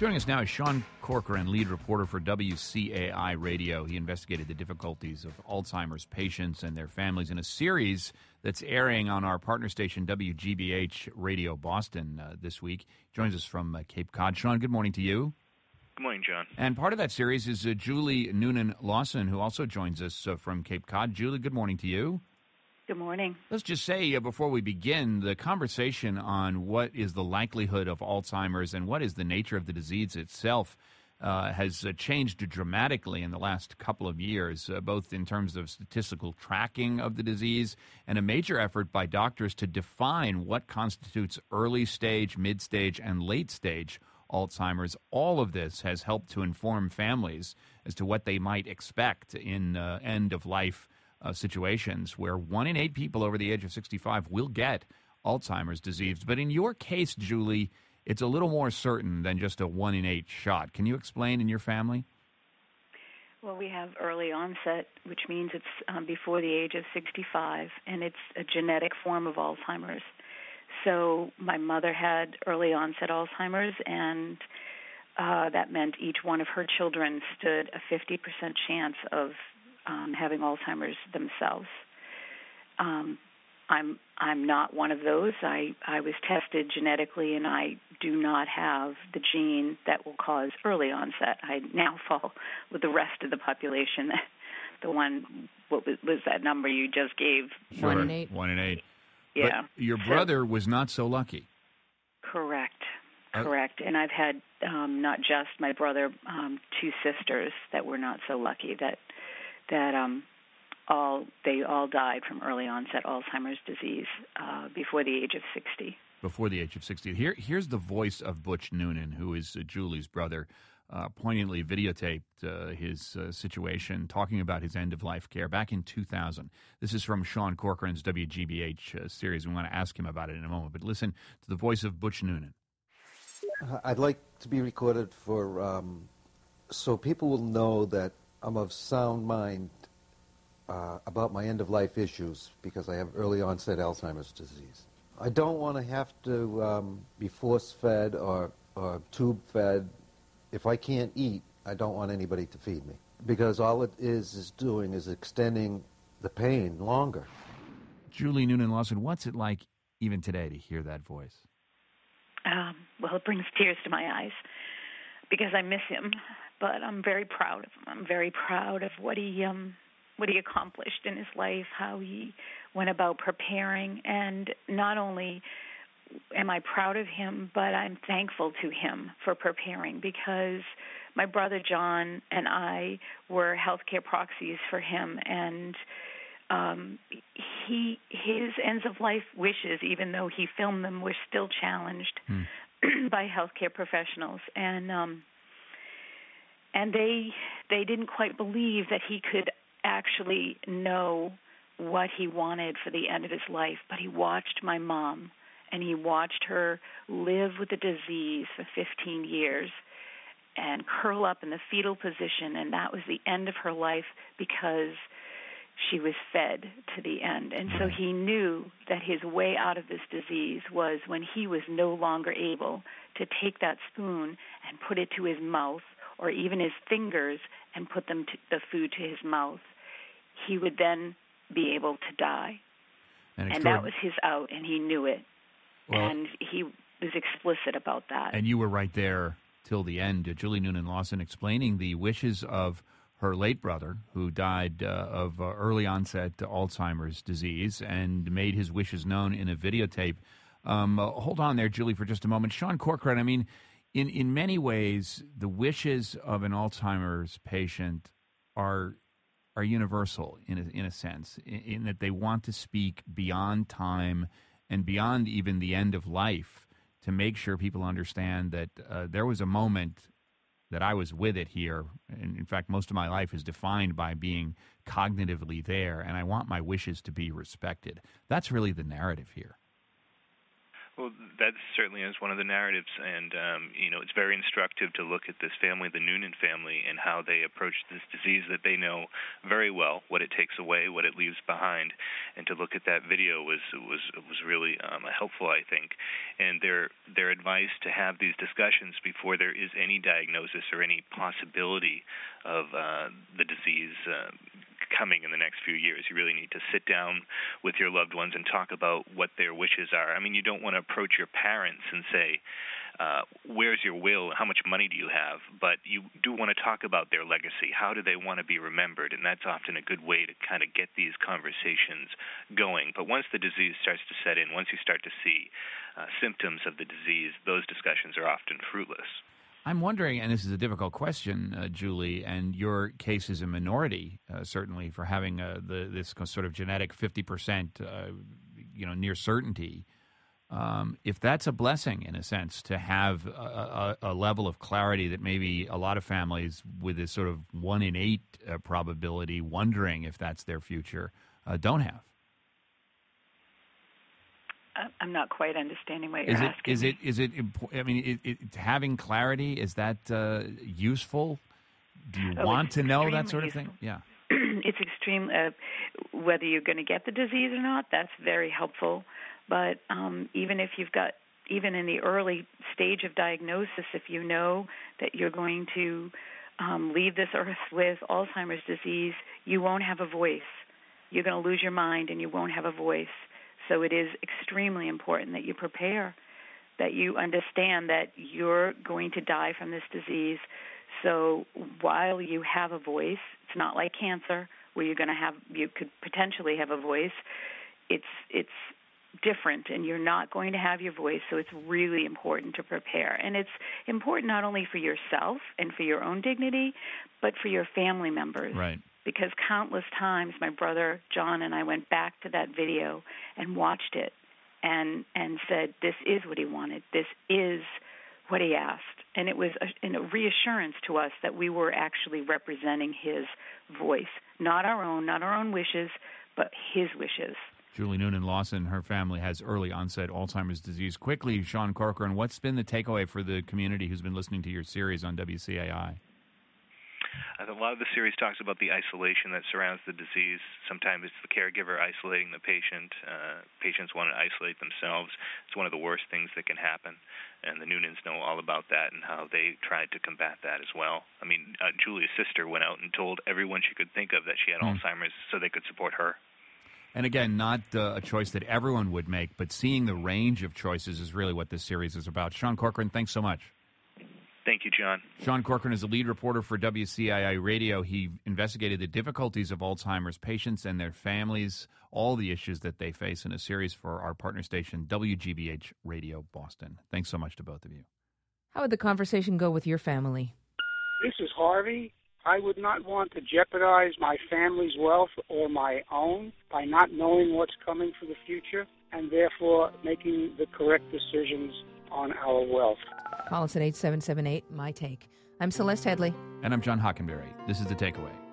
Joining us now is Sean Corcoran, lead reporter for WCAI Radio. He investigated the difficulties of Alzheimer's patients and their families in a series that's airing on our partner station, WGBH Radio Boston, this week. He joins us from Cape Cod. Sean, good morning to you. Good morning, John. And part of that series is Julie Noonan-Lawson, who also joins us from Cape Cod. Julie, good morning to you. Good morning. Let's just say before we begin, the conversation on what is the likelihood of Alzheimer's and what is the nature of the disease itself has changed dramatically in the last couple of years, both in terms of statistical tracking of the disease and a major effort by doctors to define what constitutes early stage, mid stage, and late stage Alzheimer's. All of this has helped to inform families as to what they might expect in end-of-life situations where 1 in 8 people over the age of 65 will get Alzheimer's disease. But in your case, Julie, it's a little more certain than just a 1 in 8 shot. Can you explain in your family? Well, we have early onset, which means it's before the age of 65, and it's a genetic form of Alzheimer's. So my mother had early onset Alzheimer's, and that meant each one of her children stood a 50% chance of having Alzheimer's themselves. I'm not one of those. I was tested genetically, and I do not have the gene that will cause early onset. I now fall with the rest of the population. The one, what was that number you just gave? Sure. 1 in 8. 1 in 8. Yeah. But your brother was not so lucky. Correct. And I've had not just my brother, 2 sisters that were not so lucky that they all died from early onset Alzheimer's disease before the age of 60. Before the age of 60. Here's the voice of Butch Noonan, who is Julie's brother, poignantly videotaped his situation, talking about his end-of-life care back in 2000. This is from Sean Corcoran's WGBH series. We want to ask him about it in a moment, but listen to the voice of Butch Noonan. I'd like to be recorded for so people will know that I'm of sound mind about my end-of-life issues because I have early onset Alzheimer's disease. I don't want to have to be force-fed or tube-fed. If I can't eat, I don't want anybody to feed me because all it is doing is extending the pain longer. Julie Noonan-Lawson, what's it like even today to hear that voice? Well, it brings tears to my eyes because I miss him, but I'm very proud of him. I'm very proud of what he accomplished in his life, how he went about preparing, and not only am I proud of him, but I'm thankful to him for preparing because my brother John and I were healthcare proxies for him, and his ends of life wishes, even though he filmed them, were still challenged by healthcare professionals, and they didn't quite believe that he could actually know what he wanted for the end of his life. But he watched my mom, and he watched her live with the disease for 15 years and curl up in the fetal position, and that was the end of her life because she was fed to the end. And so he knew that his way out of this disease was when he was no longer able to take that spoon and put it to his mouth or even his fingers and put the food to his mouth. He would then be able to die. And that was his out, and he knew it. Well, and he was explicit about that. And you were right there till the end. Julie Noonan-Lawson explaining the wishes of her late brother, who died of early onset Alzheimer's disease and made his wishes known in a videotape. Hold on there, Julie, for just a moment. Sean Corcoran, I mean, in many ways, the wishes of an Alzheimer's patient are universal in a sense, in that they want to speak beyond time and beyond even the end of life to make sure people understand that there was a moment that I was with it here. And in fact, most of my life is defined by being cognitively there, and I want my wishes to be respected. That's really the narrative here. Well, that certainly is one of the narratives, and it's very instructive to look at this family, the Noonan family, and how they approach this disease that they know very well, what it takes away, what it leaves behind, and to look at that video was really helpful, I think. And their advice to have these discussions before there is any diagnosis or any possibility of the disease coming in the next few years. You really need to sit down with your loved ones and talk about what their wishes are. I mean, you don't want to approach your parents and say, where's your will? How much money do you have? But you do want to talk about their legacy. How do they want to be remembered? And that's often a good way to kind of get these conversations going. But once the disease starts to set in, once you start to see symptoms of the disease, those discussions are often fruitless. I'm wondering, and this is a difficult question, Julie, and your case is a minority, certainly, for having this sort of genetic 50%, near certainty. If that's a blessing, in a sense, to have a level of clarity that maybe a lot of families with this sort of 1 in 8 probability, wondering if that's their future, don't have. I'm not quite understanding what you're asking. Is it I mean, having clarity, is that useful? Do you want to know that sort of useful. thing? Yeah. It's extreme. Whether you're going to get the disease or not, that's very helpful. But even in the early stage of diagnosis, if you know that you're going to leave this earth with Alzheimer's disease, you won't have a voice. You're going to lose your mind and you won't have a voice. So it is extremely important that you prepare, that you understand that you're going to die from this disease. So while you have a voice, it's not like cancer where you could potentially have a voice. It's different, and you're not going to have your voice. So it's really important to prepare, and it's important not only for yourself and for your own dignity, but for your family members. Right. Because countless times my brother John and I went back to that video and watched it and said, this is what he wanted. This is what he asked. And it was a reassurance to us that we were actually representing his voice, not our own wishes, but his wishes. Julie Noonan Lawson, her family has early onset Alzheimer's disease. Quickly, Sean Corcoran, what's been the takeaway for the community who's been listening to your series on WCAI? A lot of the series talks about the isolation that surrounds the disease. Sometimes it's the caregiver isolating the patient. Patients want to isolate themselves. It's one of the worst things that can happen, and the Noonans know all about that and how they tried to combat that as well. I mean, Julie's sister went out and told everyone she could think of that she had Alzheimer's so they could support her. And again, not a choice that everyone would make, but seeing the range of choices is really what this series is about. Sean Corcoran, thanks so much. Thank you, John. Sean Corcoran is a lead reporter for WCII Radio. He investigated the difficulties of Alzheimer's patients and their families, all the issues that they face in a series for our partner station, WGBH Radio Boston. Thanks so much to both of you. How would the conversation go with your family? This is Harvey. I would not want to jeopardize my family's wealth or my own by not knowing what's coming for the future and therefore making the correct decisions on our wealth. Call us at 8778-MY-TAKE. I'm Celeste Headley. And I'm John Hockenberry. This is The Takeaway.